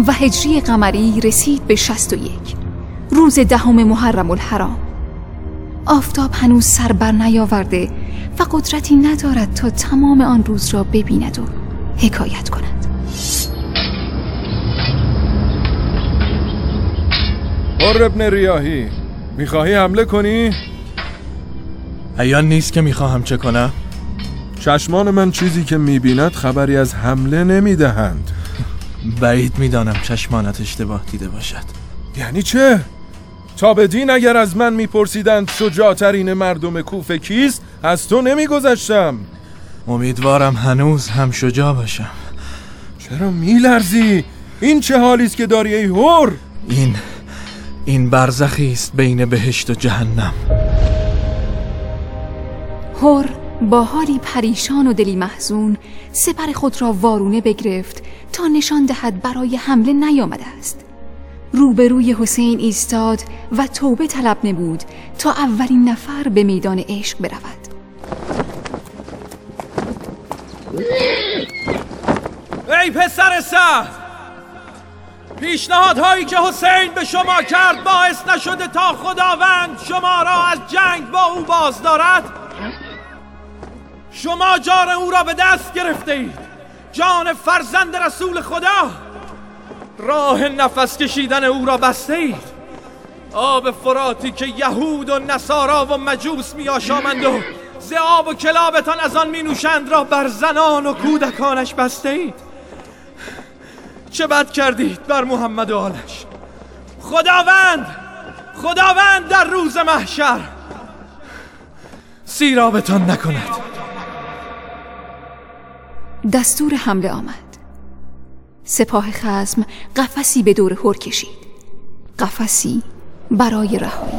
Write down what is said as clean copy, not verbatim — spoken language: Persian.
و هجری قمری رسید به 61 روز 10 محرم الحرام. آفتاب هنوز سر بر نیاورده و قدرتی ندارد تا تمام آن روز را ببیند و حکایت کند. حر ابن ریاحی، میخواهی حمله کنی؟ عیان نیست که میخواهم چه کنم؟ چشمان من چیزی که میبیند خبری از حمله نمیدهند. بعید میدانم چشمانت اشتباه دیده باشد. یعنی چه؟ تا بدین اگر از من میپرسیدند شجاعترین مردم کوفه کیست، از تو نمیگذشتم. امیدوارم هنوز هم شجاع باشم. چرا میلرزی؟ این چه حالیست که داری ای حر؟ این برزخی است بین بهشت و جهنم. حر با حالی پریشان و دلی محزون سپر خود را وارونه بگرفت تا نشان دهد برای حمله نیامده است. روبروی حسین ایستاد و توبه طلب نمود تا اولین نفر به میدان عشق برود. ای پسر سعد، پیشنهادهایی که حسین به شما کرد باعث نشده تا خداوند شما را از جنگ با او باز دارد؟ شما جان او را به دست گرفته اید، جان فرزند رسول خدا. راه نفس کشیدن او را بسته اید. آب فراتی که یهود و نصارا و مجوس می آشامند و ز آب و کلابتان از آن می نوشند را بر زنان و کودکانش بسته اید. چه بد کردید بر محمد و آلش. خداوند در روز محشر سیرابتان نکند. دستور حمله آمد. سپاه خصم قفسی به دور حر کشید، قفسی برای رهایی.